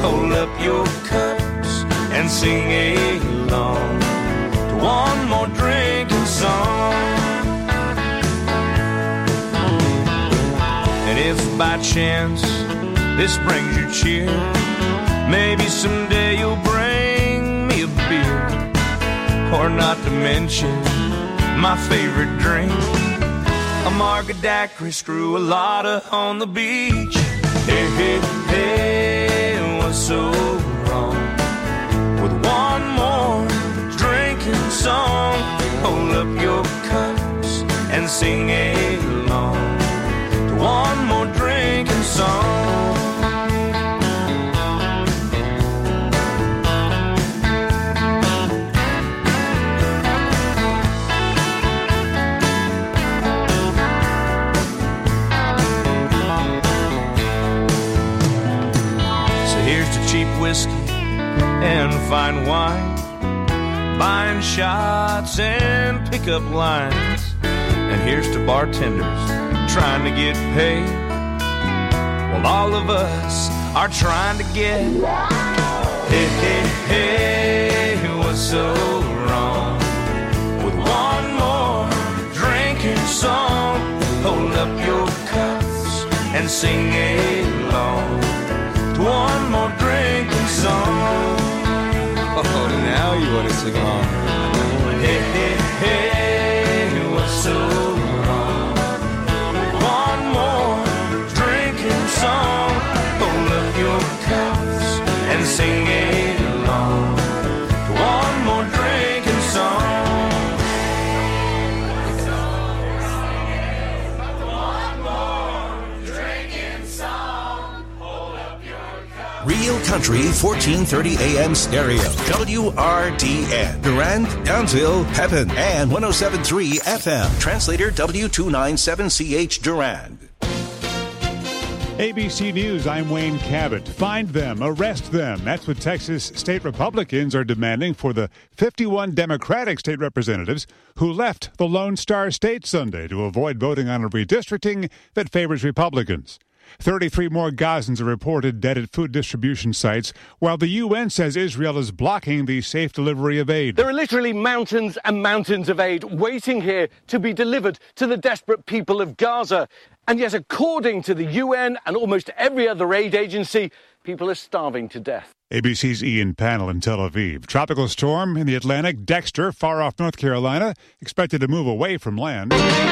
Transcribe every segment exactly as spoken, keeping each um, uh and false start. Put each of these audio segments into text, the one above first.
hold up your cups and sing along to one more drinking song. And if by chance this brings you cheer, maybe someday you'll bring me a beer, or not to mention my favorite drink, a margarita daiquiri, screw a lotta on the beach. Hey, hey, hey, what's so wrong with one more drinking song? Hold up your cups and sing along to one more drinking song. Whiskey and fine wine, buying shots and pickup lines, and here's to bartenders trying to get paid, while all of us are trying to get. Hey, hey, hey, what's so wrong with one more drinking song? Hold up your cups and sing along to one more drinking song. Oh, now you want to sing along. Hey, hey, hey, what's so wrong? One more drinking song. Hold up your cups and sing along to one more drinking song. One more drinking song. Hold up your cups. Real Country fourteen thirty A M stereo. W R D N. Durand, Townsville, Pepin, and one oh seven point three F M. Translator W two ninety-seven C H Durand. A B C News, I'm Wayne Cabot. Find them, arrest them. That's what Texas state Republicans are demanding for the fifty-one Democratic state representatives who left the Lone Star State Sunday to avoid voting on a redistricting that favors Republicans. thirty-three more Gazans are reported dead at food distribution sites, while the U N says Israel is blocking the safe delivery of aid. There are literally mountains and mountains of aid waiting here to be delivered to the desperate people of Gaza. And yet, according to the U N and almost every other aid agency, people are starving to death. A B C's Ian Pannell in Tel Aviv. Tropical storm in the Atlantic, Dexter, far off North Carolina, expected to move away from land.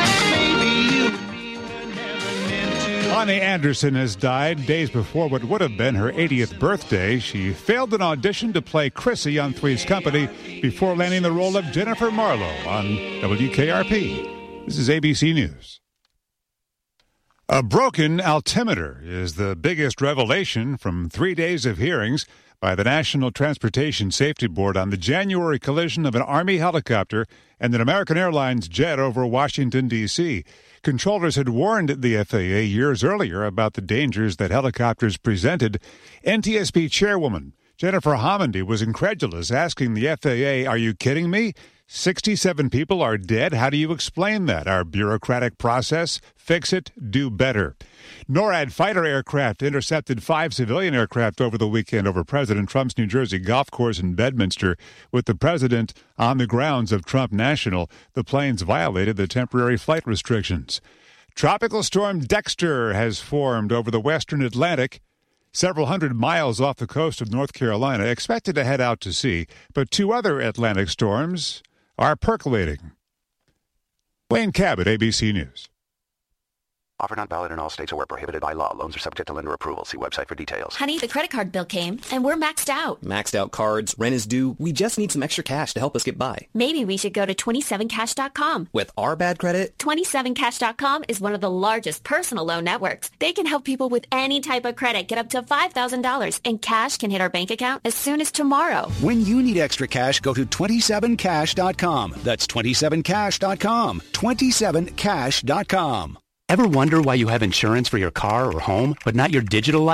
Bonnie Anderson has died days before what would have been her eightieth birthday. She failed an audition to play Chrissy on Three's Company before landing the role of Jennifer Marlowe on W K R P. This is A B C News. A broken altimeter is the biggest revelation from three days of hearings by the National Transportation Safety Board on the January collision of an Army helicopter and an American Airlines jet over Washington, D C Controllers had warned the F A A years earlier about the dangers that helicopters presented. N T S B chairwoman Jennifer Homendy was incredulous, asking the F A A, "Are you kidding me? sixty-seven people are dead? How do you explain that? Our bureaucratic process? Fix it, do better." NORAD fighter aircraft intercepted five civilian aircraft over the weekend over President Trump's New Jersey golf course in Bedminster. With the president on the grounds of Trump National, the planes violated the temporary flight restrictions. Tropical storm Dexter has formed over the western Atlantic, several hundred miles off the coast of North Carolina, expected to head out to sea. But two other Atlantic storms are percolating. Wayne Cabot, A B C News. Offer not valid in all states or where prohibited by law. Loans are subject to lender approval. See website for details. Honey, the credit card bill came, and we're maxed out. Maxed out cards, rent is due. We just need some extra cash to help us get by. Maybe we should go to twenty-seven cash dot com. With our bad credit? twenty-seven cash dot com is one of the largest personal loan networks. They can help people with any type of credit get up to five thousand dollars, and cash can hit our bank account as soon as tomorrow. When you need extra cash, go to twenty-seven cash dot com. That's twenty-seven cash dot com. twenty-seven cash dot com. Ever wonder why you have insurance for your car or home, but not your digital life?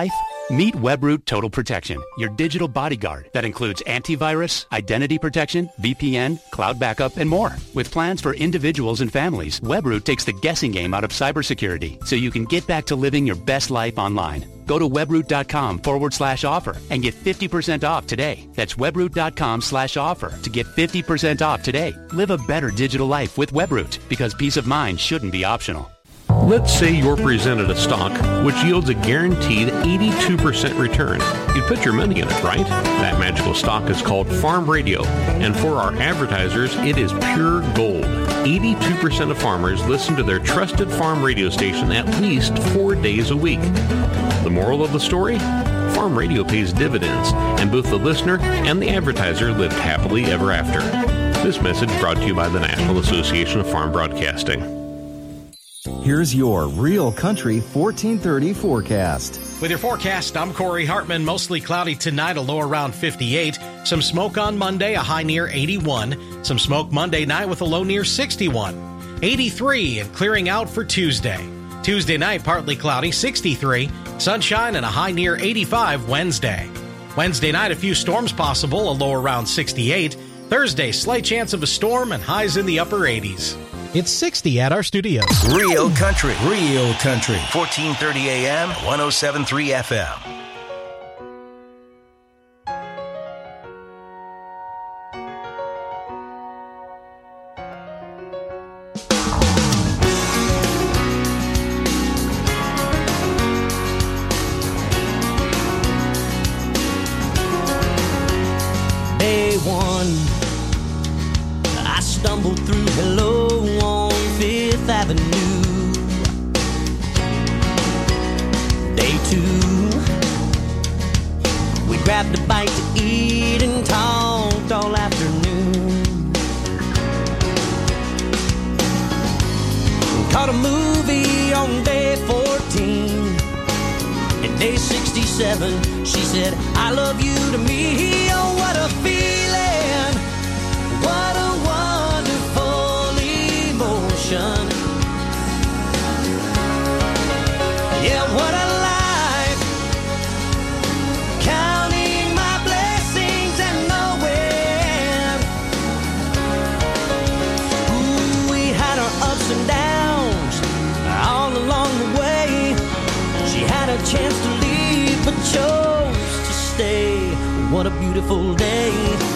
Meet Webroot Total Protection, your digital bodyguard that includes antivirus, identity protection, V P N, cloud backup, and more. With plans for individuals and families, Webroot takes the guessing game out of cybersecurity so you can get back to living your best life online. Go to webroot.com forward slash offer and get fifty percent off today. That's webroot.com slash offer to get fifty percent off today. Live a better digital life with Webroot, because peace of mind shouldn't be optional. Let's say you're presented a stock which yields a guaranteed eighty-two percent return. You'd put your money in it, right? That magical stock is called Farm Radio, and for our advertisers, it is pure gold. eighty-two percent of farmers listen to their trusted farm radio station at least four days a week. The moral of the story? Farm Radio pays dividends, and both the listener and the advertiser lived happily ever after. This message brought to you by the National Association of Farm Broadcasting. Here's your Real Country fourteen thirty forecast. With your forecast, I'm Corey Hartman. Mostly cloudy tonight, a low around fifty-eight. Some smoke on Monday, a high near eighty-one. Some smoke Monday night with a low near sixty-one. eighty-three and clearing out for Tuesday. Tuesday night, partly cloudy, sixty-three. Sunshine and a high near eighty-five Wednesday. Wednesday night, a few storms possible, a low around sixty-eight. Thursday, slight chance of a storm and highs in the upper eighties. It's sixty at our studios. Real Country. Real Country. fourteen thirty A M, one oh seven point three F M. Day one, I stumbled through hello on Fifth Avenue. Day two, we grabbed a bite to eat and talked all afternoon. Caught a movie on day fourteen. And day sixty-seven, she said, I love you to me. Oh, what a feeling. What a wonderful emotion. Yeah, what a life. Counting my blessings and knowing. Ooh, we had our ups and downs all along the way. She had a chance to leave but chose to stay. What a beautiful day.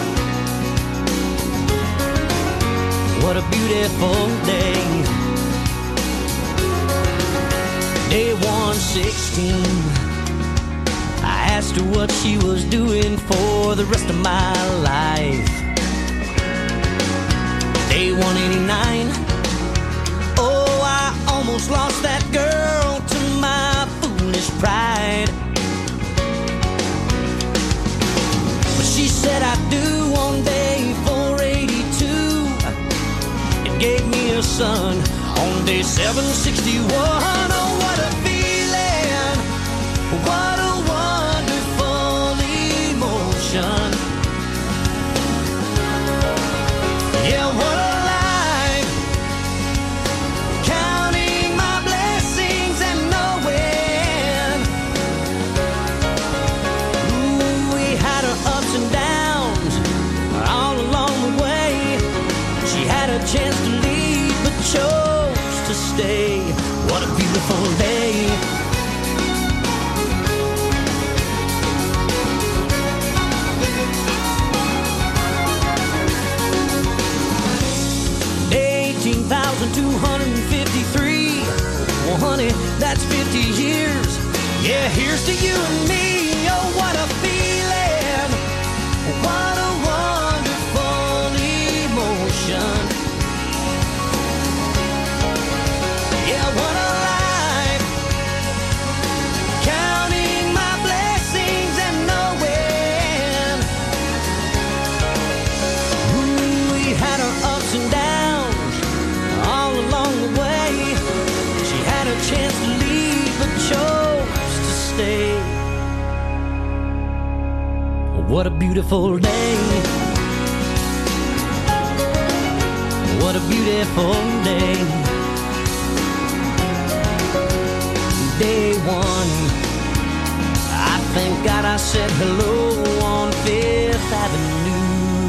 What a beautiful day. Day one sixteen, I asked her what she was doing for the rest of my life. Day one eighty-nine, oh, I almost lost that girl to my foolish pride. But she said I do on day four eighty-two, and gave me a son on day seven sixty-one. Oh, what a feeling, what a wonderful emotion. Yeah, what a life, counting my blessings and knowing. Ooh, we had our ups and downs all along the way. She had a chance to leave but chose to stay. What a beautiful day. eighteen thousand two hundred fifty-three. Well, honey, that's fifty years. Yeah, here's to you and me. Oh, what a feeling. What a wonderful emotion. Yeah, what a life. Counting my blessings and knowing. Ooh, we had our ups and downs all along the way. She had a chance to leave but chose to stay. What a beautiful day. What a beautiful day. Day one, I thank God I said hello on Fifth Avenue.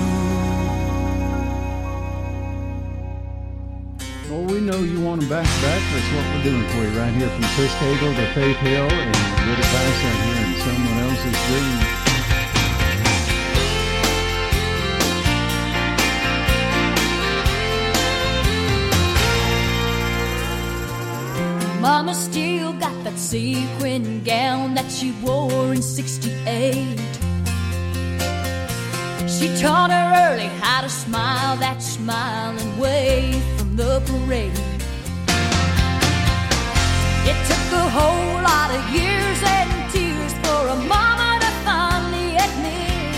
Well, we know you want them back to back. That's what we're doing for you right here from Chris Cagle to Faith Hill and good advice out here in someone else's dream. Mama still got that sequin gown that she wore in sixty-eight. She taught her early how to smile that smile and wave from the parade. It took a whole lot of years and tears for a mama to finally admit,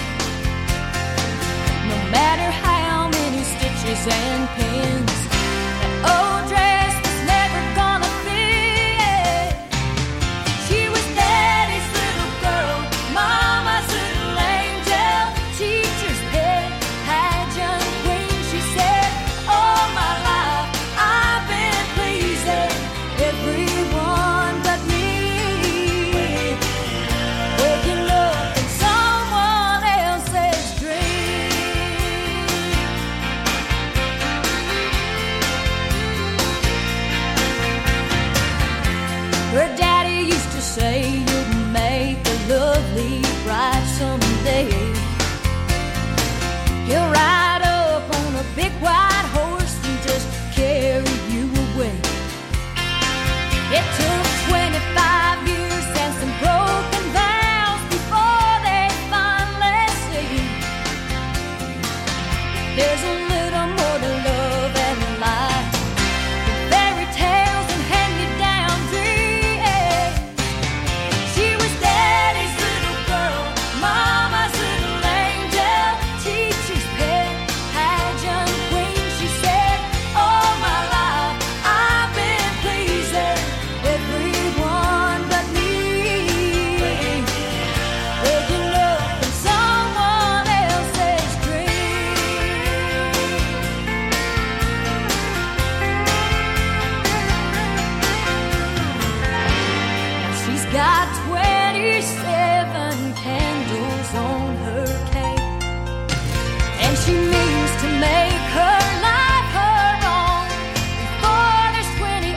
no matter how many stitches and pins, that old dress was never gonna fit. She was daddy's little girl, mama's little angel, teacher's pet, pageant queen. She said, all my life I've been pleasing everyone but me. Waking up in someone else's dream. Her daddy used to say, you'll make a lovely bride someday. He'll ride up on a big white horse and just carry you away. It took twenty-five years and some broken vows before they finally see there's a little more to love and life than fairy tales and hand-me-down dreams. She was daddy's little girl, mama's little angel, teacher's pet, pageant queen. She said, all my life I've been pleasing everyone but me. Waking up in someone else's dream. She's got twenty-seven candles on her cake, and she means to make her life her own before there's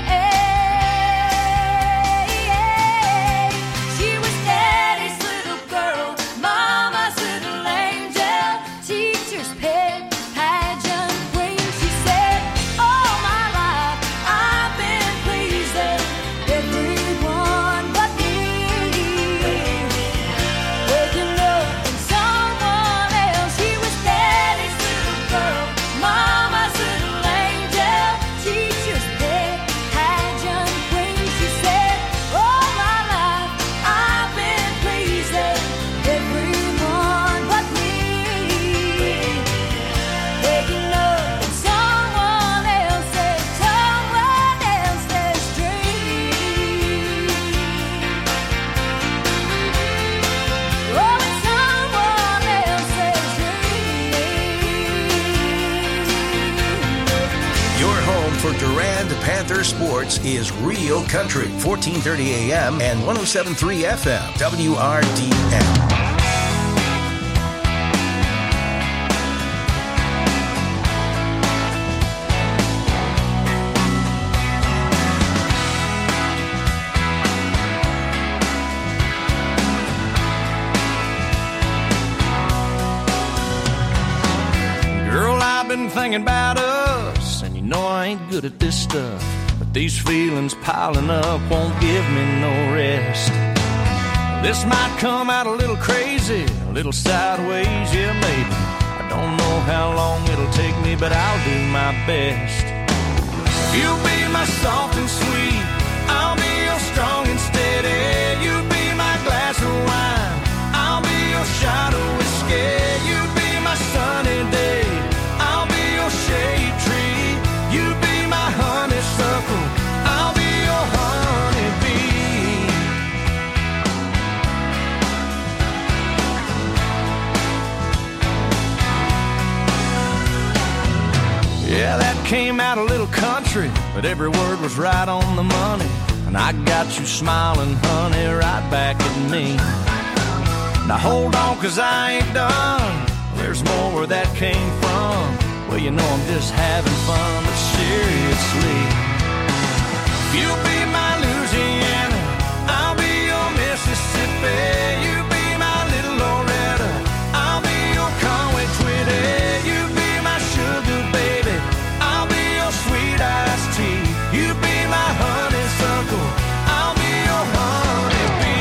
twenty-eight. She was daddy's little girl, mama's little angel, teacher's pet, pageant queen. She said, all my life I've been pleasing everyone but me. Waking up in someone else. She was daddy's little girl, mama's little angel, teacher's pet, pageant queen. She said, all my life I've been pleasing everyone but me. Waking up in someone else's, someone else's dream. Oh, it's someone else's dream. Your home for Durand Panther sports is Real Country, fourteen thirty A M and one oh seven point three F M, W R D M. Girl, I've been thinking about us, and you know I ain't good at this stuff, but these feelings piling up won't give me no rest. This might come out a little crazy, a little sideways, yeah, maybe. I don't know how long it'll take me, but I'll do my best. You'll be my soft and sweet, I'll be your strong and steady. You be my glass of wine, I'll be your shot of whiskey. You be my sunny day, I'll be your shade tree. You be my honeysuckle, I'll be your honeybee. Yeah, that came out a little country, but every word was right on the money. And I got you smiling, honey, right back at me. Now hold on, cause I ain't done. There's more where that came from. Well, you know I'm just having fun, but seriously, if you'll be my Louisiana, I'll be your Mississippi. You be my little Loretta, I'll be your Conway Twitty. You be my sugar baby, I'll be your sweet iced tea. You be my honeysuckle, I'll be your honeybee.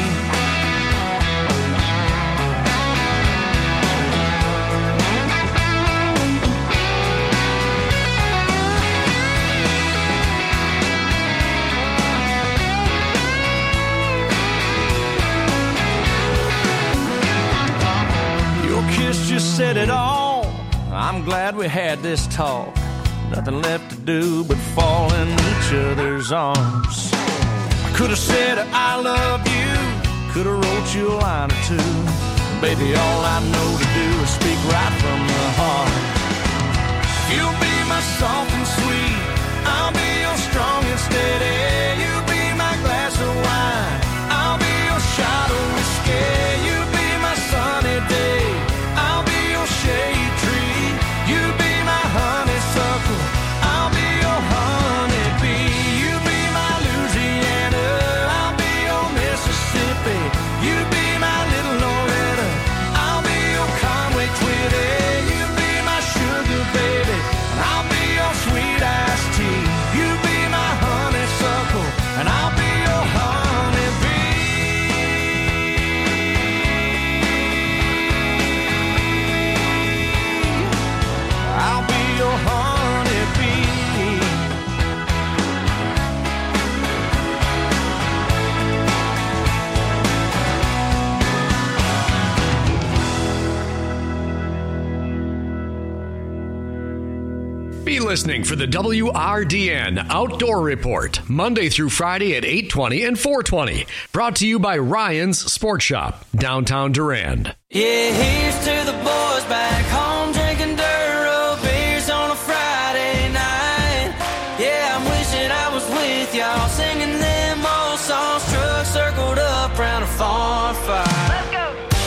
Just said it all. I'm glad we had this talk. Nothing left to do but fall in each other's arms. I could have said I love you, could have wrote you a line or two. Baby, all I know to do is speak right from the heart. You'll be my soft and sweet, I'll be your strong and steady. You be my glass of wine, I'll be your shot of whiskey. You be my sunny day, shade tree. You be my honeysuckle, I'll be your honeybee. You be my Louisiana, I'll be your Mississippi. You be my little Loretta, I'll be your Conway Twitty. You be my sugar baby, and I'll be your sweet iced tea. You be my honeysuckle, and I'll be your honeybee. I'll be your honeybee. Be listening for the W R D N Outdoor Report, Monday through Friday at eight twenty and four twenty. Brought to you by Ryan's Sports Shop, downtown Durand. Yeah, here's to the boys back home drinking Duro beers on a Friday night. Yeah, I'm wishing I was with y'all singing them old songs. Truck circled up round a farm fire. Let's go.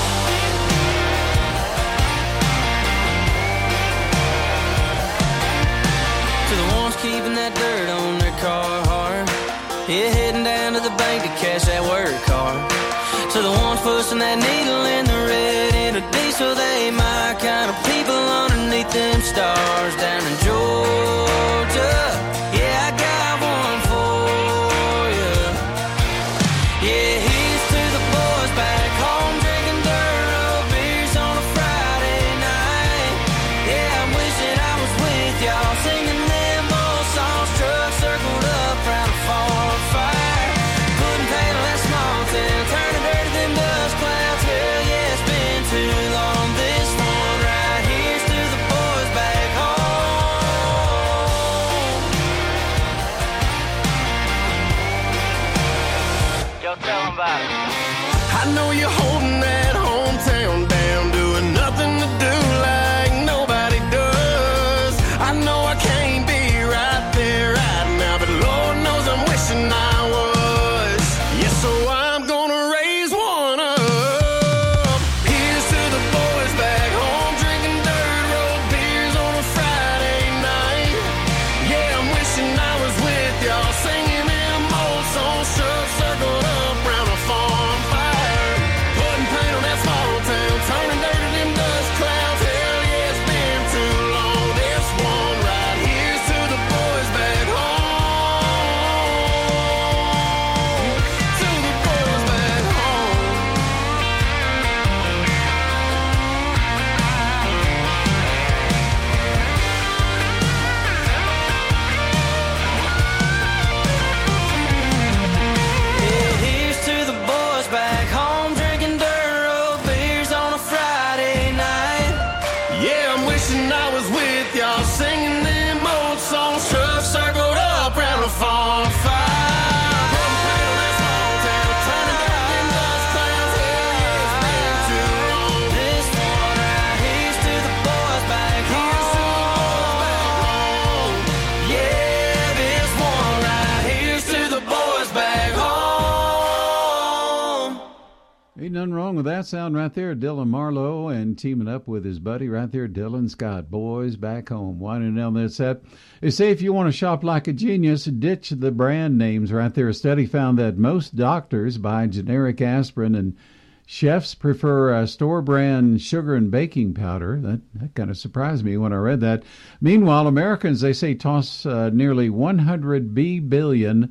To the ones keeping that dirt on their Carhartt. Yeah, heading down to the bank to cash that work card. To the ones pushing that needle in the red into diesel, they my kind of people underneath them stars down in Georgia. Yeah, I got one for you. Yeah, here's to the boys back home drinking Duro beers on a Friday night. Yeah, I'm wishing I was with y'all singing them old songs. Truck circled up round a farm fire. Couldn't paddle that small town, turning dirty them dust clouds. Hell yeah, it's been too long. This one right here's to the boys back home. that sound right there, Dylan Marlowe, and teaming up with his buddy right there, Dylan Scott. Boys back home, winding down that set. They say if you want to shop like a genius, ditch the brand names right there. A study found that most doctors buy generic aspirin and chefs prefer uh, store brand sugar and baking powder. That, that kind of surprised me when I read that. Meanwhile, Americans, they say, toss uh, nearly one hundred billion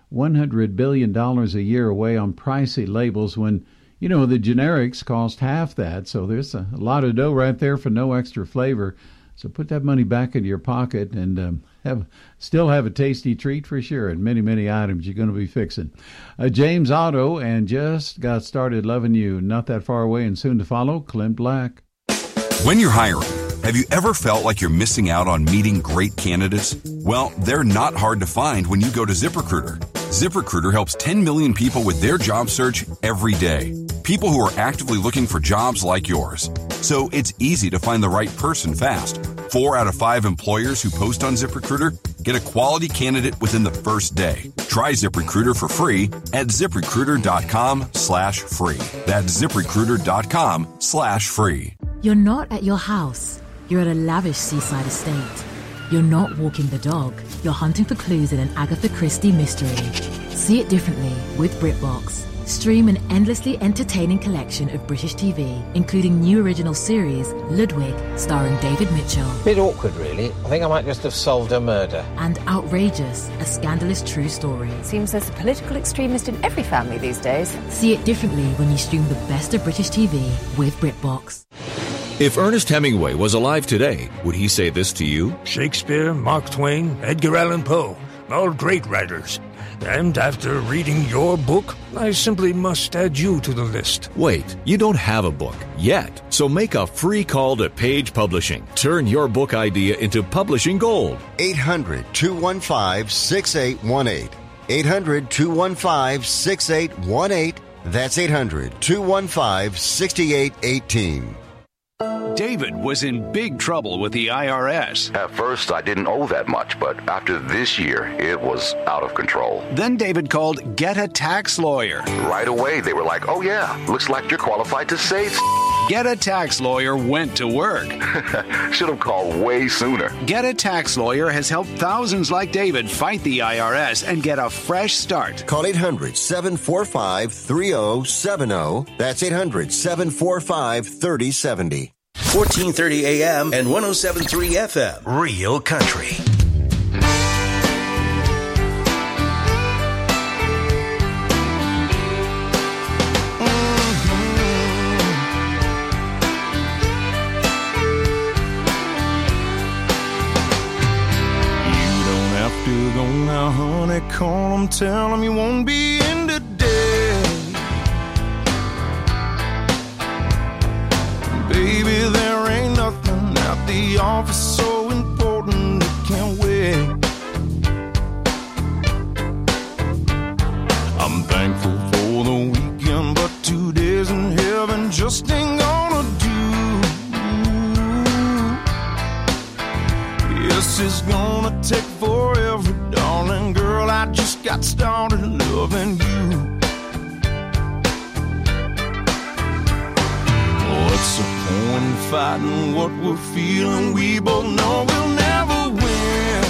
dollars a year away on pricey labels when, you know, the generics cost half that. So there's a, a lot of dough right there for no extra flavor. So put that money back into your pocket and um, have still have a tasty treat for sure, and many, many items you're going to be fixing. Uh, James Otto and Just Got Started Loving You. Not that far away and soon to follow, Clint Black. When you're hiring, have you ever felt like you're missing out on meeting great candidates? Well, they're not hard to find when you go to ZipRecruiter. ZipRecruiter helps ten million people with their job search every day. People who are actively looking for jobs like yours. So it's easy to find the right person fast. Four out of five employers who post on ZipRecruiter get a quality candidate within the first day. Try ZipRecruiter for free at ZipRecruiter.com slash free. That's ZipRecruiter.com slash free. You're not at your house. You're at a lavish seaside estate. You're not walking the dog. You're hunting for clues in an Agatha Christie mystery. See it differently with BritBox. Stream an endlessly entertaining collection of British T V, including new original series, Ludwig, starring David Mitchell. Bit awkward, really. I think I might just have solved a murder. And Outrageous, a scandalous true story. Seems there's a political extremist in every family these days. See it differently when you stream the best of British T V with BritBox. If Ernest Hemingway was alive today, would he say this to you? Shakespeare, Mark Twain, Edgar Allan Poe, all great writers. And after reading your book, I simply must add you to the list. Wait, you don't have a book yet, so make a free call to Page Publishing. Turn your book idea into publishing gold. eight hundred, two one five, six eight one eight. eight hundred, two one five, six eight one eight. That's eight hundred, two one five, six eight one eight. David was in big trouble with the I R S. At first, I didn't owe that much, but after this year, it was out of control. Then David called Get a Tax Lawyer. Right away, they were like, oh yeah, looks like you're qualified to say Get a Tax Lawyer went to work. Should have called way sooner. Get a Tax Lawyer has helped thousands like David fight the I R S and get a fresh start. Call eight hundred, seven four five, three zero seven zero. That's eight hundred, seven four five, three zero seven zero. fourteen thirty A M and one oh seven point three F M. Real Country. You don't have to go now, honey. Call them, tell them you won't be in today. Baby, there ain't nothing at the office so important it can't wait. I'm thankful for the weekend, but two days in heaven just ain't gonna do. Yes, it's gonna take forever, darling girl. I just got started loving you. What's the point in fighting what we're feeling? We both know we'll never win.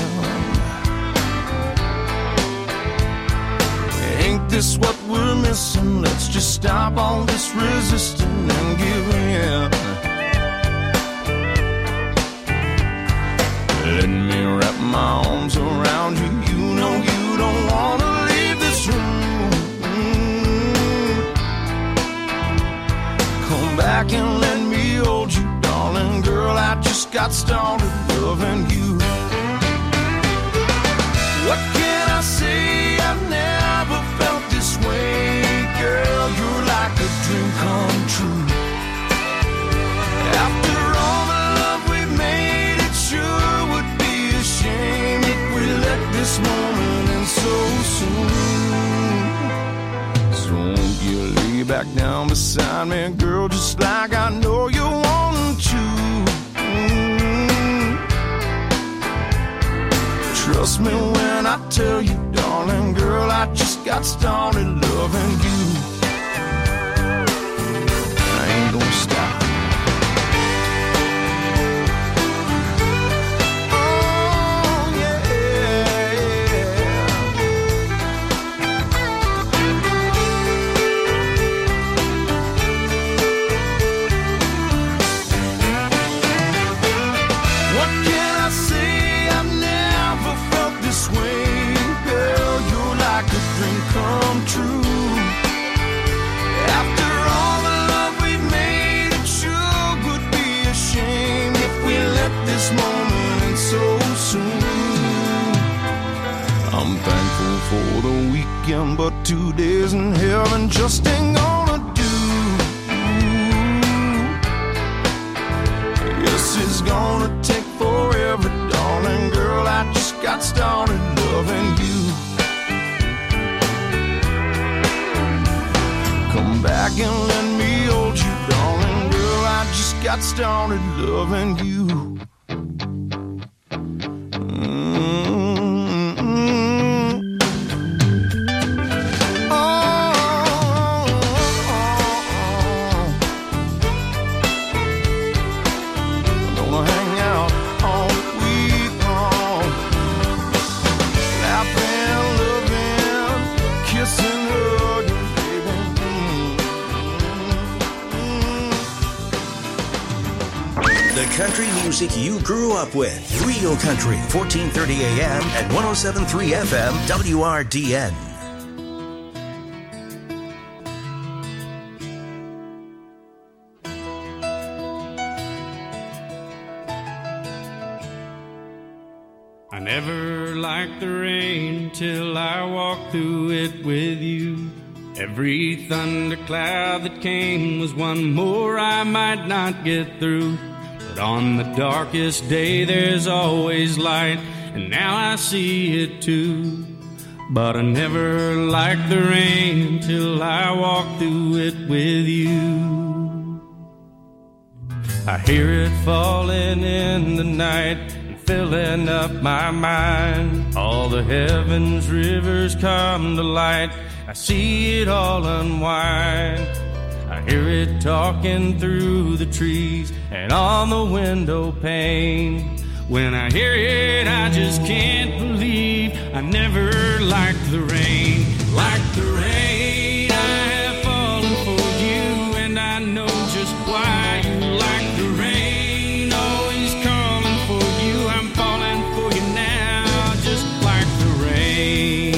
Ain't this what we're missing? Let's just stop all this resisting and give in. Let me wrap my arms around you. You know you don't want to leave this room. Come back and let me hold you, darling girl. I just got started loving you. What can I say? I've never felt this way, girl. You're like a dream come true. After all the love we've made, it sure would be a shame if we let this moment end so soon. So won't you lay back down beside me, girl, just like I know you want to. Mm. Trust me when I tell you, darling girl, I just got started loving you. Thankful for the weekend, but two days in heaven just ain't gonna do. Yes, it's gonna take forever, darling girl. I just got started loving you. Come back and let me hold you, darling girl. I just got started loving you. Country music you grew up with. Real Country, fourteen thirty A M and one oh seven point three F M, W R D N. I never liked the rain till I walked through it with you. Every thundercloud that came was one more I might not get through. But on the darkest day there's always light, and now I see it too. But I never liked the rain till I walked through it with you. I hear it falling in the night and filling up my mind. All the heavens rivers come to light, I see it all unwind. I hear it talking through the trees and on the window pane. When I hear it, I just can't believe I never liked the rain. Like the rain, I have fallen for you, and I know just why you like the rain. Always calling for you, I'm falling for you now, just like the rain.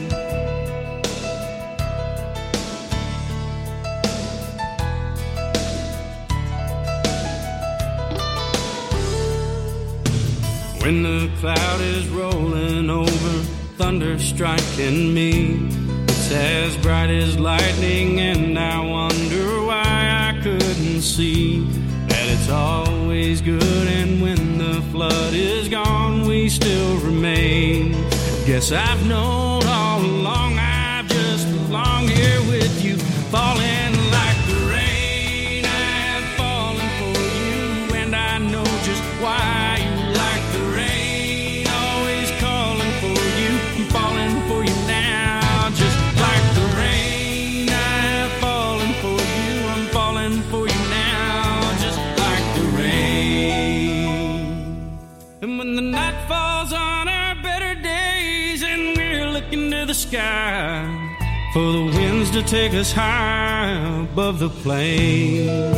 When the cloud is rolling over, thunder striking me, it's as bright as lightning, and I wonder why I couldn't see that it's always good, and when the flood is gone, we still remain. Guess I've known all along, I've just belonged here with you, falling like the rain. I have fallen for you, and I know just why you like the rain. Always calling for you, I'm falling for you now, just like the rain. I have fallen for you, I'm falling for you now, just like the rain. And when the night falls on our better days and we're looking to the sky for the winds to take us high above the plains,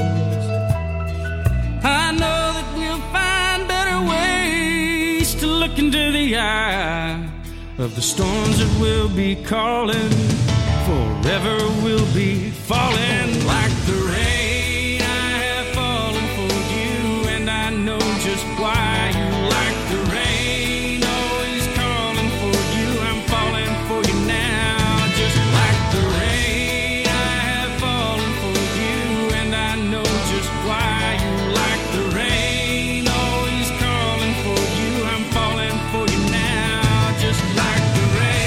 I know that we'll find better ways to look into the eye of the storms that we'll be calling. Forever we'll be falling like the rain. I have fallen for you, and I know just why you like the rain. Always calling for you, I'm falling for you now, just like the rain. I have fallen for you, and I know just why you like the rain. Always calling for you, I'm falling for you now, just like the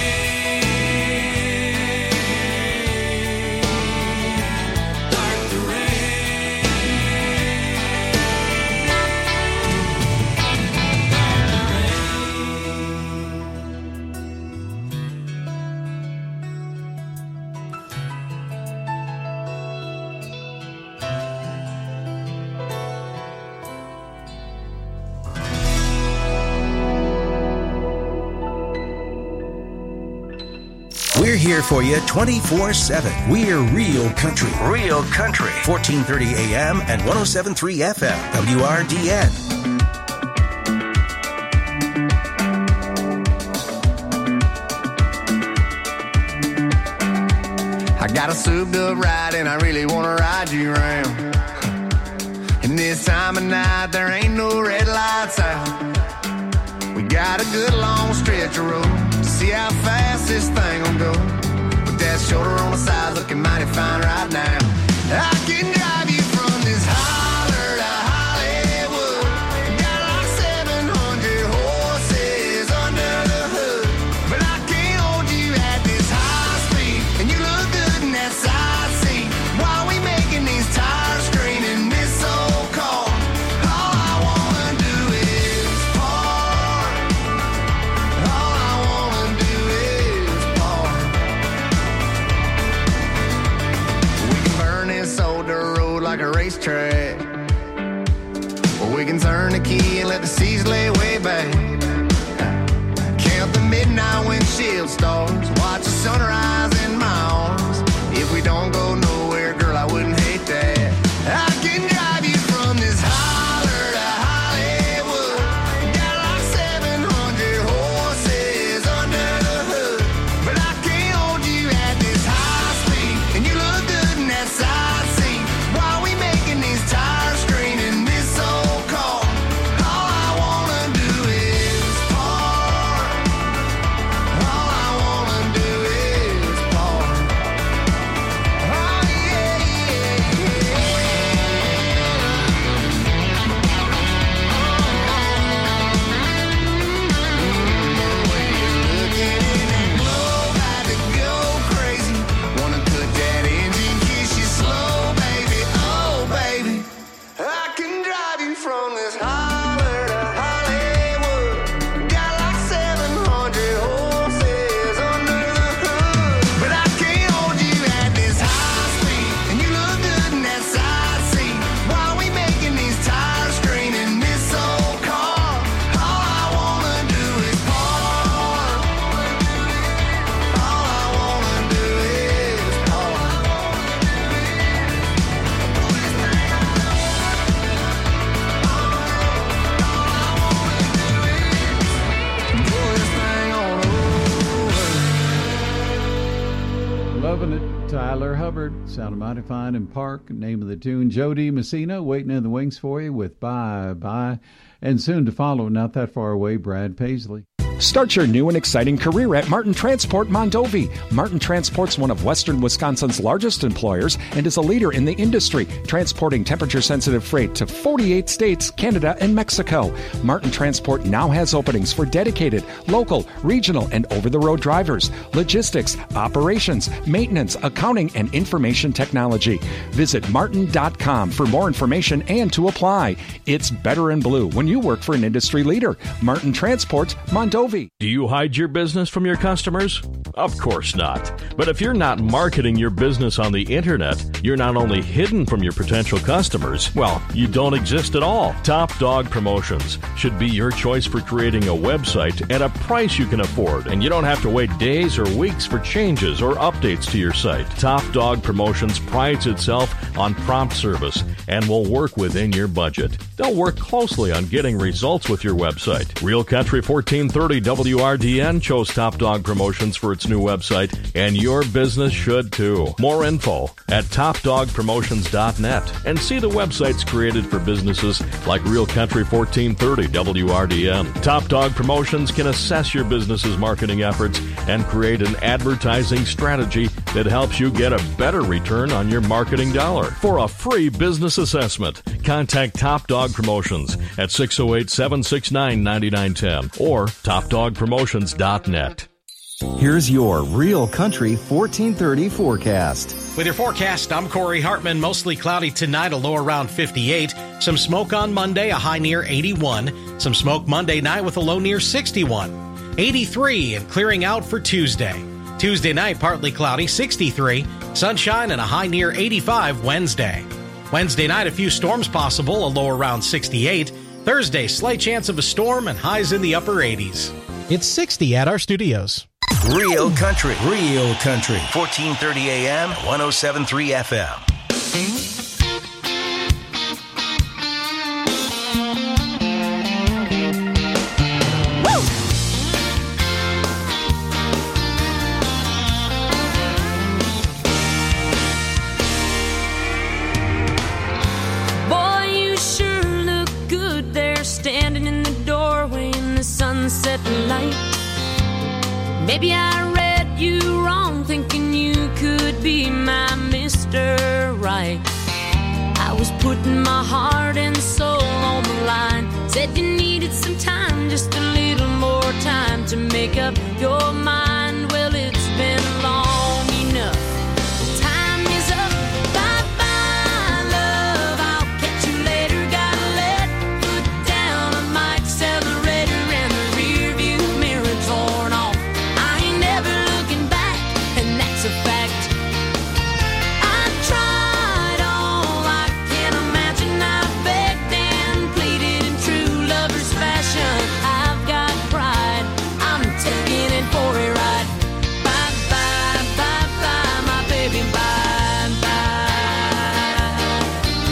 rain. Like the rain. We're here for you twenty-four seven. We're Real Country. Real Country. fourteen thirty A M and one oh seven point three F M. W R D N. I got a souped up ride and I really want to ride you around. And this time of night there ain't no red lights out. We got a good long stretch of road to see how fast this thing on go. With that shoulder on the side, looking mighty fine right now. I can drive you from this holler to Hollywood. Got like seven hundred horses under the hood. But I can't hold you at this high speed. And you look good in that side seat. While we making these tires scream in this old car. All I wanna do is park. All I wanna do is park. We can burn this old dirt road like a racetrack. Or we can turn the key and let the seas lay way back. Count the midnight windshield stars. Watch the sunrise in my arms. If we don't go nowhere, girl, I wouldn't hate that. I can drive you from this holler to Hollywood. Got like seven hundred horses under the hood. But I can't hold you at this high speed. And you look good in that side seat. While we making these tires scream in this old car. All I wanna do is park. All I wanna do is park. Oh yeah, yeah, Looking in that globe, had to go crazy. Wanna cut that engine, kiss you slow, baby. Oh, baby. I can drive you from this holler to Hollywood. Got like seven hundred horses under the hood. But I can't hold you at this high speed. And you look good in that side seat. While we making these tires scream in this old car. All I wanna do is park. All I wanna do is park. Pull this thing on over. Loving it. Tyler Hubbard, sounded mighty fine in Park. Name of the tune, Jody Messina, waiting in the wings for you with Bye Bye. And soon to follow, not that far away, Brad Paisley. Start your new and exciting career at Martin Transport Mondovi. Martin Transport's one of Western Wisconsin's largest employers and is a leader in the industry, transporting temperature-sensitive freight to forty-eight states, Canada, and Mexico. Martin Transport now has openings for dedicated, local, regional, and over-the-road drivers, logistics, operations, maintenance, accounting, and information technology. Visit martin dot com for more information and to apply. It's better in blue when you work for an industry leader. Martin Transport Mondovi. Do you hide your business from your customers? Of course not. But if you're not marketing your business on the internet, you're not only hidden from your potential customers, well, you don't exist at all. Top Dog Promotions should be your choice for creating a website at a price you can afford, and you don't have to wait days or weeks for changes or updates to your site. Top Dog Promotions prides itself on prompt service and will work within your budget. They'll work closely on getting results with your website. Real Country fourteen thirty W R D N chose Top Dog Promotions for its new website, and your business should too. More info at top dog promotions dot net and see the websites created for businesses like Real Country fourteen thirty W R D N. Top Dog Promotions can assess your business's marketing efforts and create an advertising strategy that helps you get a better return on your marketing dollar. For a free business assessment, contact Top Dog Promotions at six oh eight, seven six nine, nine nine one zero or top dog promotions dot net. Here's your Real Country fourteen thirty forecast. With your forecast, I'm Corey Hartman. Mostly cloudy tonight, a low around fifty-eight. Some smoke on Monday, a high near eighty-one. Some smoke Monday night with a low near sixty-one. eighty-three and clearing out for Tuesday. Tuesday night, partly cloudy, sixty-three. Sunshine and a high near eighty-five Wednesday. Wednesday night, a few storms possible, a low around sixty-eight. Thursday, slight chance of a storm and highs in the upper eighties. It's sixty at our studios. Real Country, Real Country, fourteen thirty A M, one oh seven point three F M. Sunset light. Maybe I read you wrong, thinking you could be my Mister Right. I was putting my heart and soul on the line. Said you needed some time, just a little more time to make up your mind. Well, it's been long enough. Time is up. Bye-bye, love. I'll catch you later. Gotta let foot down on my accelerator and the rear view mirror torn off. I ain't never looking back, and that's a fact. I tried all I can imagine. I begged and pleaded in true lover's fashion. I've got pride. I'm taking it for a ride. Bye bye, bye bye, my baby, bye bye.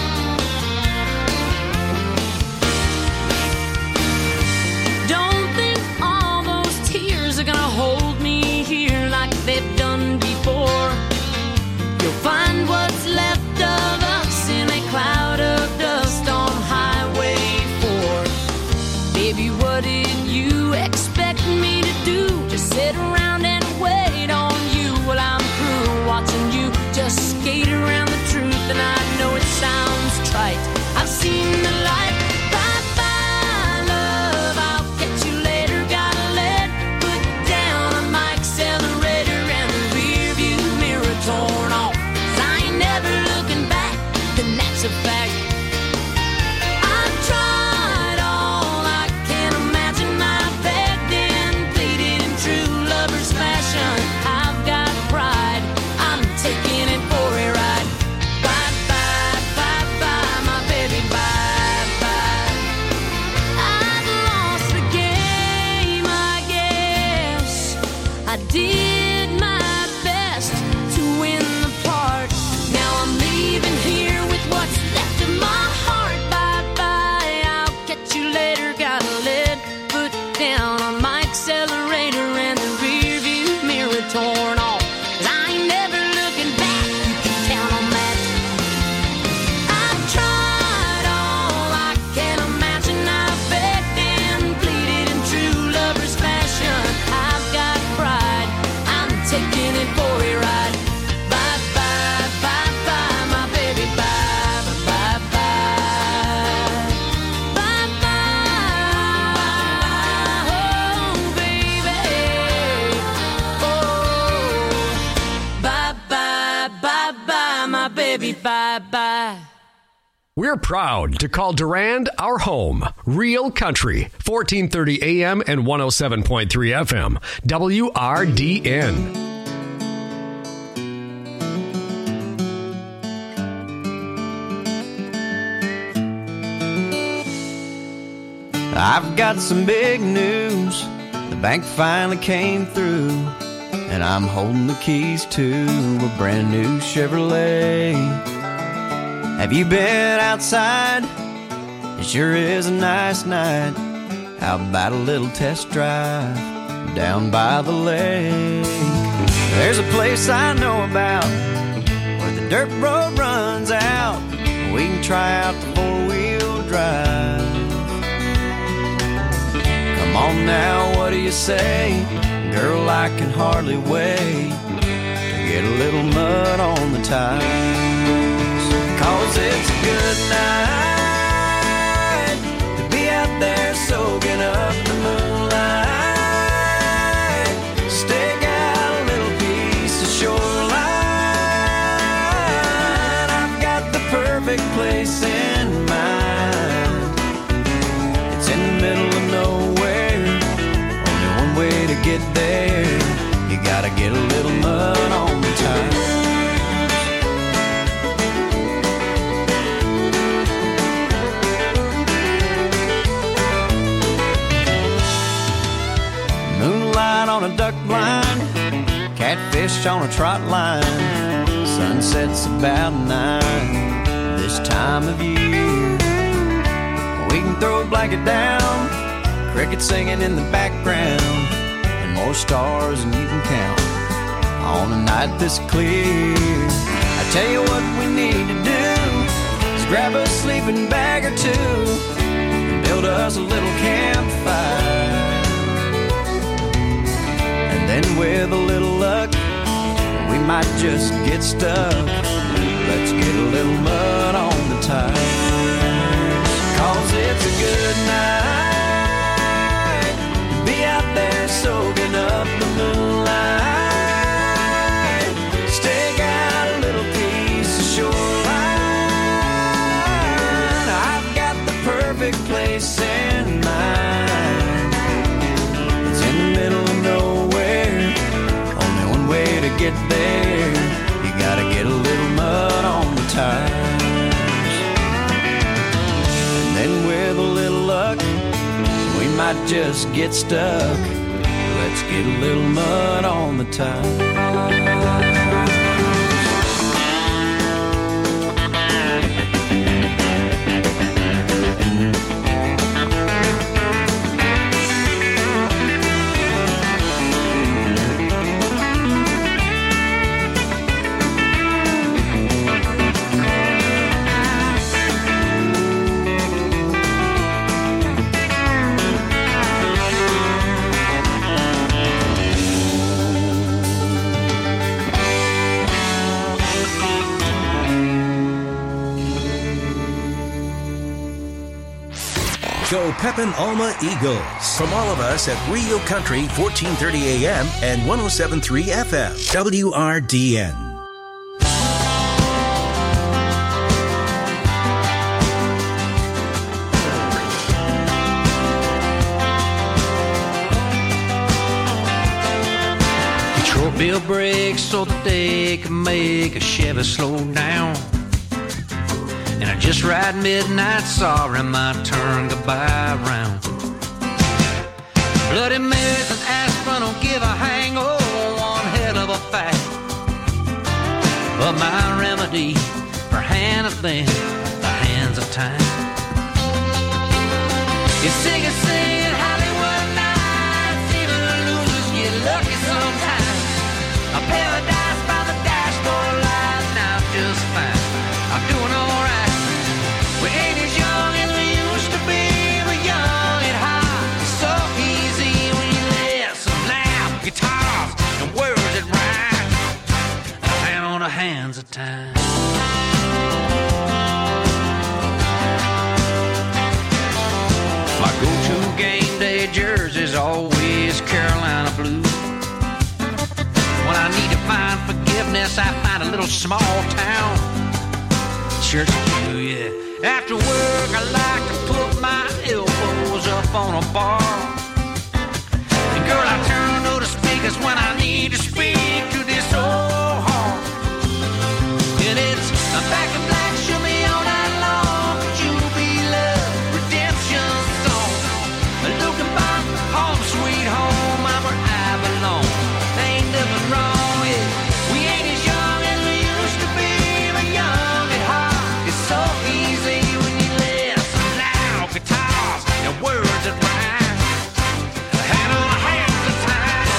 Don't think all those tears are gonna hold me here like they've done before. You'll find what's left of us in a cloud of dust on Highway four. Baby, what did you expect me to do? Just sit around and wait on you while I'm through watching you just skate around the truth. And I know it sounds trite, I've seen the light. Bye bye, love, I'll catch you later. Gotta let foot down on my accelerator and the rear view mirror torn off. 'Cause I ain't never looking back, and that's a fact. I've tried all I can imagine. I begged and pleaded in true lover's fashion. I've got pride. I'm taking it for a ride. Bye bye, bye bye, my baby, bye bye. I've lost the game, I guess. I did my best to win the part. Now I'm leaving here with what's left of my heart. Bye bye, I'll catch you later. Gotta let foot down on my accelerator and the rear view mirror torn off. 'Cause I ain't never looking back, you can count on that. I've tried all I can imagine. I begged and pleaded in true lover's fashion. I've got pride. I'm taking it for a ride. Bye bye, bye bye, my baby, bye bye, bye. Bye bye, oh baby, oh. Bye bye, bye bye, my baby, bye bye. We're proud to call Durand our home. Real Country, fourteen thirty A M and one oh seven point three F M. W R D N. I've got some big news. The bank finally came through, and I'm holding the keys to a brand new Chevrolet. Have you been outside? It sure is a nice night. How about a little test drive down by the lake? There's a place I know about where the dirt road runs out. We can try out the four-wheel drive. Come on now, what do you say? Girl, I can hardly wait to get a little mud on the tires. 'Cause it's a good night to be out there soaking up the moonlight. Stake out a little piece of shoreline. I've got the perfect place in mind. It's in the middle of nowhere. Only one way to get there. You gotta get a little mud on the tires. Moonlight on a duck blind, catfish on a trot line. Sunset's about nine this time of year. We can throw a blanket down, crickets singing in the background, and more stars than you can count on a night this clear. I tell you what we need to do is grab a sleeping bag or two and build us a little campfire. And then with a little luck, might just get stuck. Let's get a little mud on the tires. Cause it's a good night to be out there soaking up the moonlight. Stake out a little piece of shoreline. I've got the perfect place in mind. It's in the middle of nowhere. Only one way to get there. You gotta get a little mud on the tires. And then with a little luck, we might just get stuck. Let's get a little mud on the tires. Go Pepin Alma Eagles. From all of us at Real Country, fourteen thirty A M and one oh seven point three F M, W R D N. Detroit Bill brakes so that they can make a Chevy slow down. And I just ride midnight, sorry, my turn goodbye round. Bloody Marys and aspirin don't give a hang, oh, one hell of a fact. But my remedy for handling the hands of time is singing, singing Hollywood nights. Even the losers get lucky sometimes. A paradise by the dashboard light, now just fine. I'm doing all right. We ain't as young as we used to be, but young and hot. It's so easy when you listen loud guitars and words that rhyme. Hand on the hands of time. My go-to game day jersey's always Carolina blue. When I need to find forgiveness, I find a little small town church pew, yeah. After work, I like to put my elbows up on a bar. And girl, I turn to the speakers when I need to speak to this old heart. And it's a back in black, show me all night long. Could you be love, redemption song? Looking back, home sweet home, I'm where I belong. There ain't nothing wrong, yeah. We ain't as young as we used to be, but young at heart. It's so easy when you listen loud guitars and words that rhyme. Hand on the hands of time.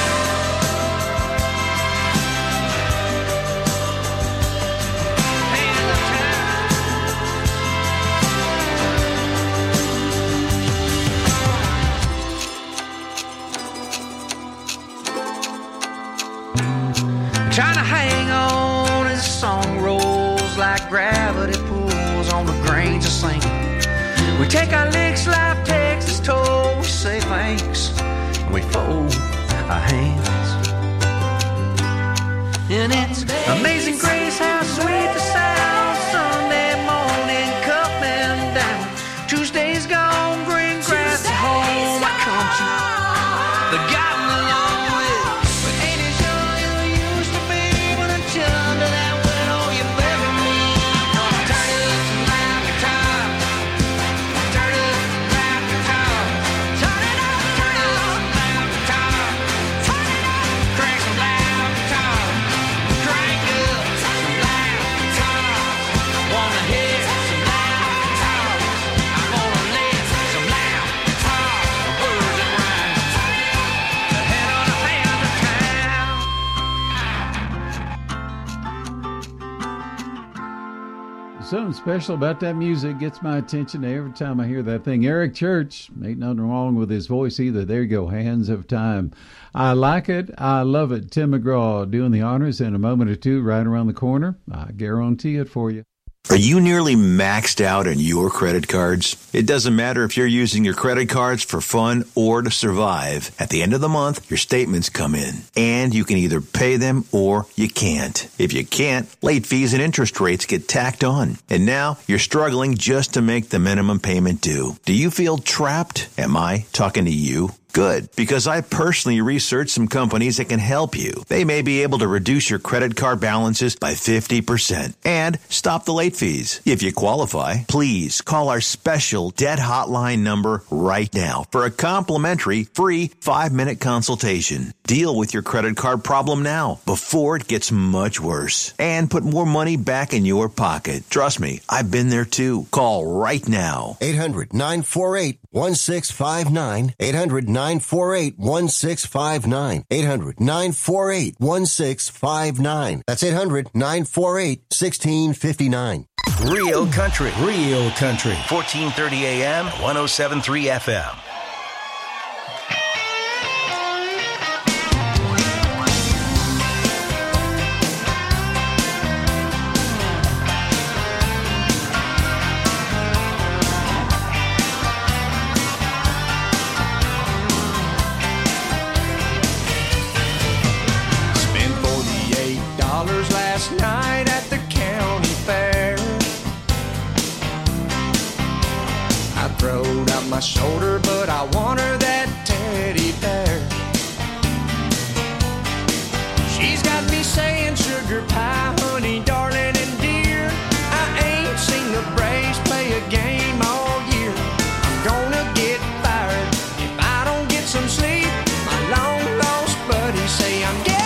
Hands of time. Trying to hang on as the song rolls like gravity pulls on the grains of sand. We take our licks, life takes its toll. We say thanks and we fold our hands. And it's amazing grace how sweet the sound. Sunday morning coming down. Tuesday's gone, green grass at home. I come to the gotten along with. We ain't as young as we used to be, but until under that window you bury me. Gonna turn it up some loud guitar. Turn it up some loud guitar. Turn it up, turn it up some loud guitar. Turn it up, crank some loud guitar. Crank up some loud guitar. Wanna hear some loud guitar. I wanna live some loud guitar. Words that rhyme. Something special about that music gets my attention every time I hear that thing. Eric Church, ain't nothing wrong with his voice either. There you go, Hands of Time. I like it. I love it. Tim McGraw doing the honors in a moment or two right around the corner. I guarantee it for you. Are you nearly maxed out on your credit cards? It doesn't matter if you're using your credit cards for fun or to survive. At the end of the month, your statements come in, and you can either pay them or you can't. If you can't, late fees and interest rates get tacked on. And now you're struggling just to make the minimum payment due. Do you feel trapped? Am I talking to you? Good, because I personally researched some companies that can help you. They may be able to reduce your credit card balances by fifty percent and stop the late fees. If you qualify, please call our special debt hotline number right now for a complimentary free five-minute consultation. Deal with your credit card problem now before it gets much worse and put more money back in your pocket. Trust me, I've been there too. Call right now. eight hundred nine four eight one six five nine. eight hundred nine four eight one six five nine. eight hundred nine four eight one six five nine. That's eight hundred nine four eight one six five nine. Real country. Real country. fourteen thirty A M, one oh seven point three F M. Night at the county fair, I throwed out my shoulder, but I want her that teddy bear. She's got me saying sugar pie, honey, darling, and dear. I ain't seen the Braves play a game all year. I'm gonna get fired if I don't get some sleep. My long lost buddies say I'm getting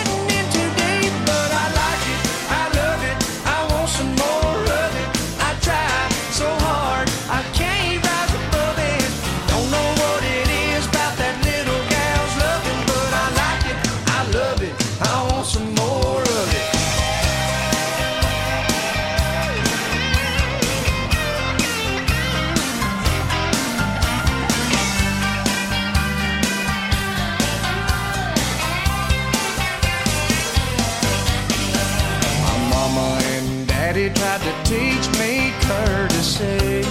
tried to teach me courtesy,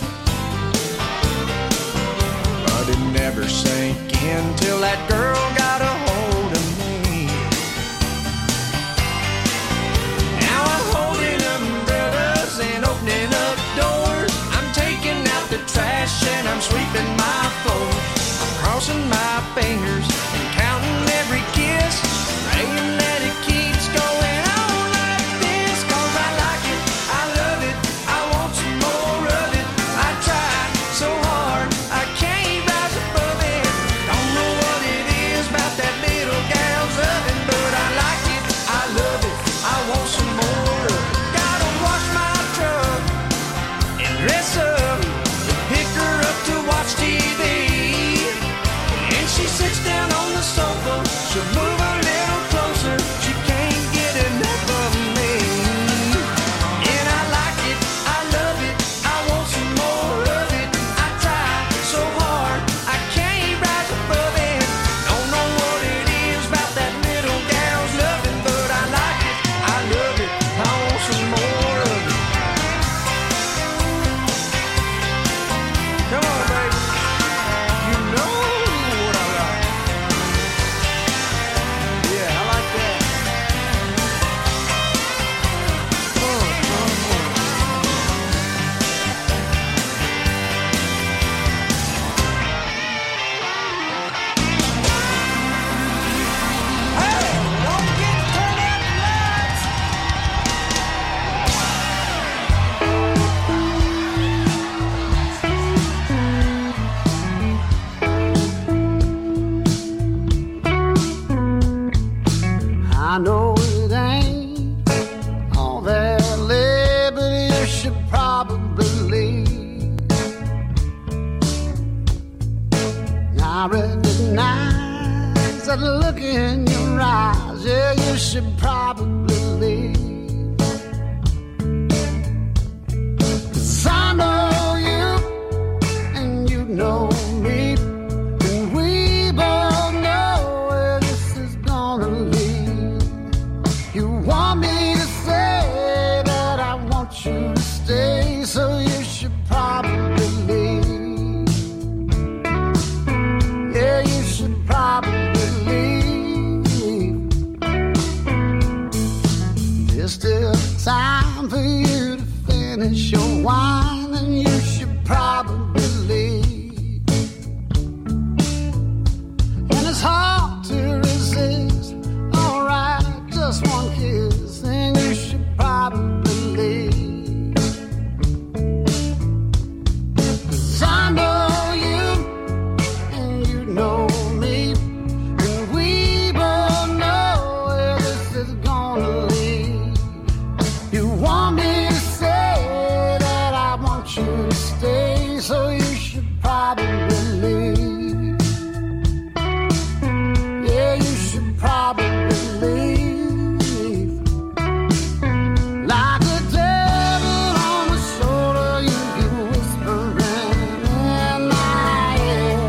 but it never sank in till that girl got a hold of me. Now I'm holding umbrellas and opening up doors. I'm taking out the trash and I'm sweeping my floor. I'm crossing my fingers and counting every kiss, praying that it keeps going on. She'll move a little closer, she can't get enough of me. And I like it, I love it, I want some more of it. I try so hard, I can't rise above it. Don't know what it is about that little gal's loving, but I like it, I love it, I want some more of it. Come on, baby, you know what I like. I know it ain't all there, but you should probably leave. I recognize that look in your eyes, yeah, you should probably leave. stay, so you should probably leave. Yeah, you should probably leave. Like a devil on my shoulder, you keep whispering in my ear.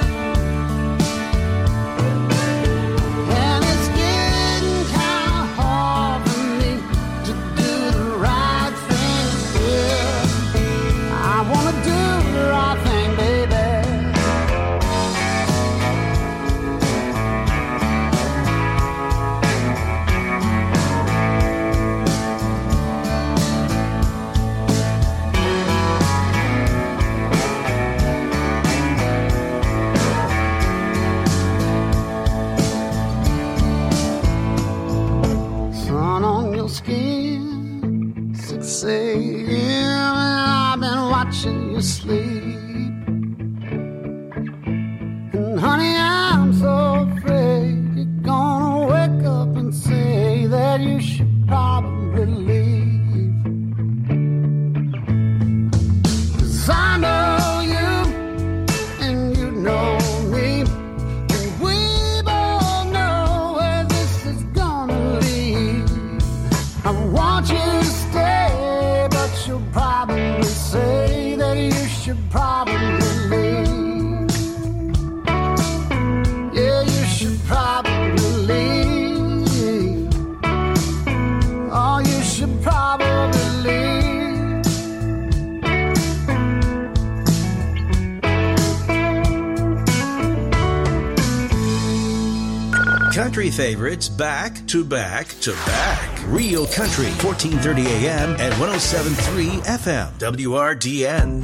And it's getting kind of hard for me to do the right thing here. I wanna do the right thing, baby. Sun on your skin, six a.m. and I've been watching you sleep. And honey, I'm so afraid you're gonna wake up and say that you should probably leave. 'Cause I know you and you know me, and we both know where this is gonna lead. I want you to stay, but you'll probably say that you should probably leave. Yeah, you should probably leave. Oh, you should probably leave. Country favorites back to back to back. Real Country, fourteen thirty A M and one oh seven point three F M. W R D N.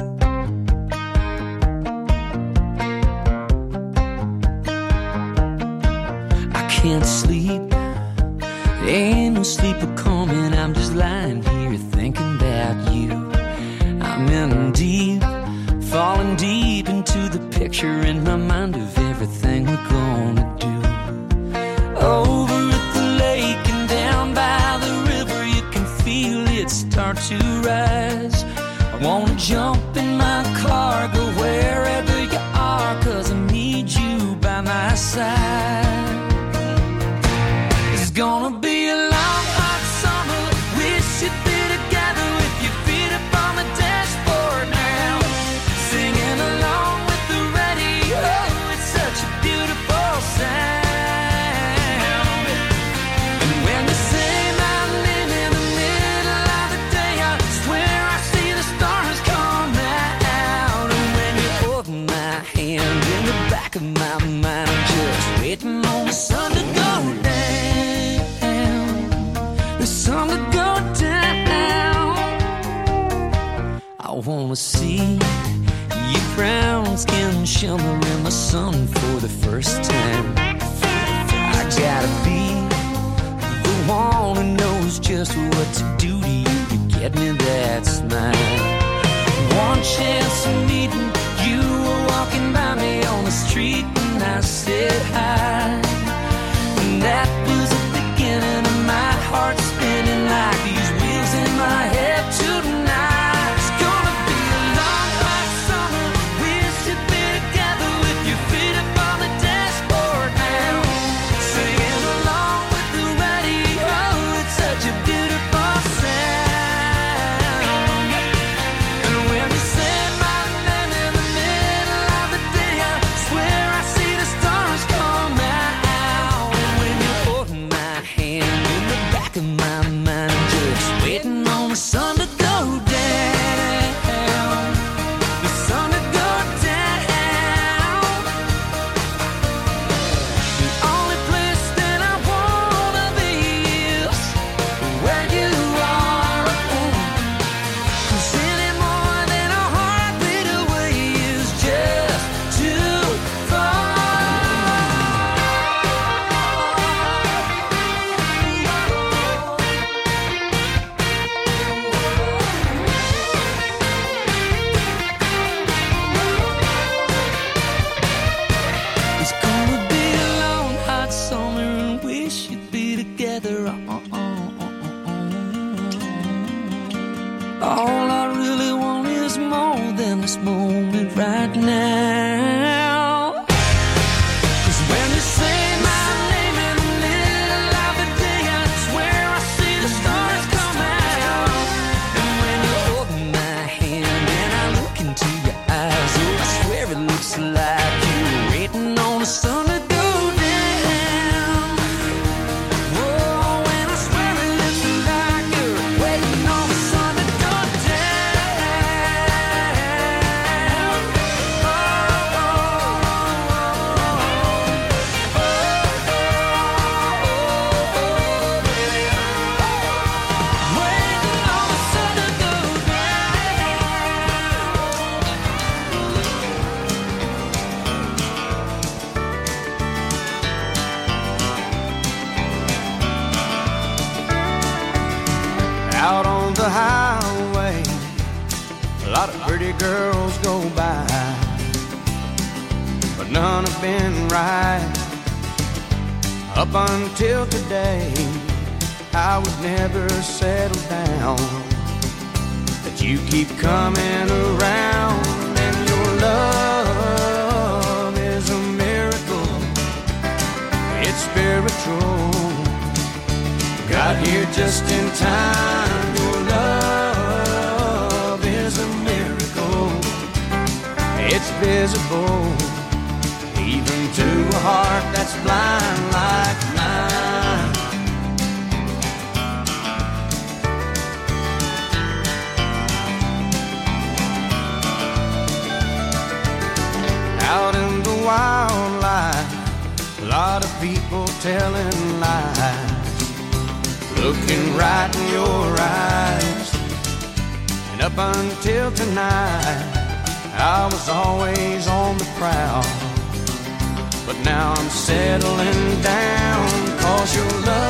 I can't sleep. Ain't no sleeper coming. I'm just lying here thinking about you. I'm in deep, falling deep into the picture in my mind of everything we're gonna do. Over at the lake and down by the river, you can feel it start to rise. I wanna jump in my car, go wherever you are, 'cause I need you by my side. It's gonna be a long, hot summer. We should be together with your feet up on the dashboard now, singing along with the radio. It's such a beautiful sound. And when you say my name in the middle of the day, I swear I see the stars come out. And when you hold my hand in the back of my mind, I'm just waiting on the sun to go down. The sun to go down. I wanna see your brown skin shimmer in the sun for the first time. I gotta be the one who knows just what to do to you to get me that smile. One chance of meeting you, were walking by me on the street and I said hi. And that was the beginning of my heart spinning like these wheels in my head tonight. It's gonna be a long, hot summer. We should be together with your feet up on the dashboard now, singing along with the radio. It's such a beautiful sound. And when you say my name in this moment right now. 'Cause when you say my name in the middle of the day, I swear I see the stars come out. And when you hold my hand and I look into your eyes, oh, I swear it looks like you're waiting on the sun to go down. Oh, and I swear it looks like you're waiting on the sun to go down. Oh, oh, oh, oh, oh, waiting on the sun to go Out on the highway, a lot of pretty girls go by, but none have been right. Up until today, I would never settle down. But you keep coming around, and your love is a miracle. It's spiritual. Got here just in time. Your love is a miracle. It's visible, even to a heart that's blind like mine. Out in the wildlife, a lot of people telling lies, looking right in your eyes. And up until tonight, I was always on the prowl. But now I'm settling down, 'cause your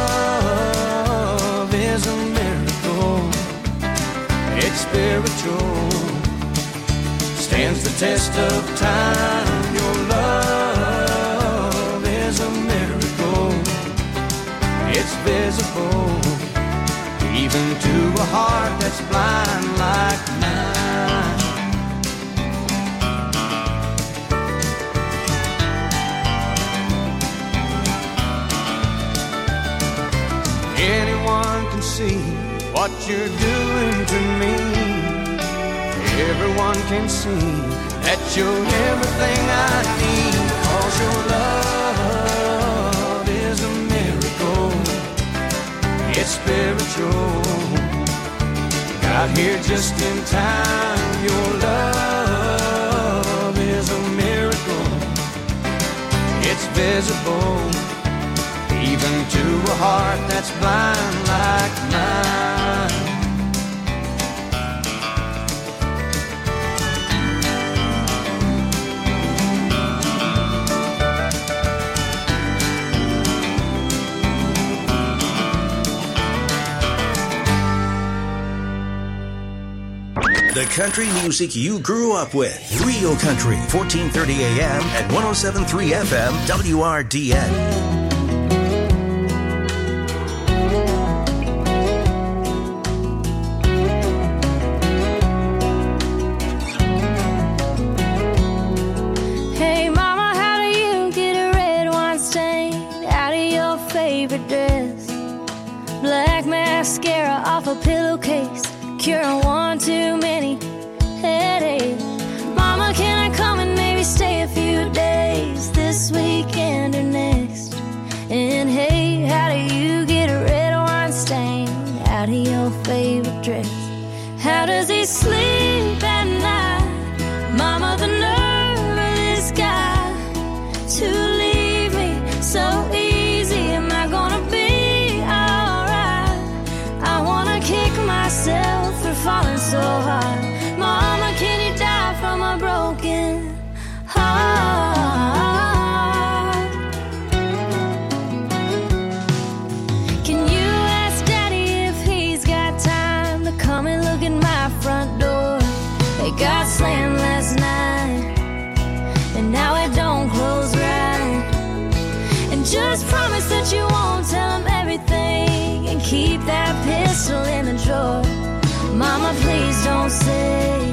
love is a miracle. It's spiritual, stands the test of time. Your love is a miracle. It's visible, even to a heart that's blind like mine. Anyone can see what you're doing to me. Everyone can see that you're everything I need. 'Cause your love is a miracle. It's spiritual. Got here just in time. Your love is a miracle. It's visible, even to a heart that's blind like mine. The country music you grew up with. Real Country, fourteen thirty A M and one oh seven point three F M, W R D N. Hey mama, how do you get a red wine stain out of your favorite dress? Black mascara off a pillowcase, curing one too many headaches. Mama, can I come and maybe stay a few days this weekend or next? And hey, how do you get a red wine stain out of your favorite dress? How does he sleep at night? Mama, the nerve of this guy to leave me so easy. Am I gonna be alright? I wanna kick myself for falling so hard. Mama, can you die from a broken heart? Can you ask Daddy if he's got time to come and look at my front door? It got slammed last night, and now it don't close right. And just promise that you won't tell him everything, and keep that pistol in the drawer. Mama, please don't say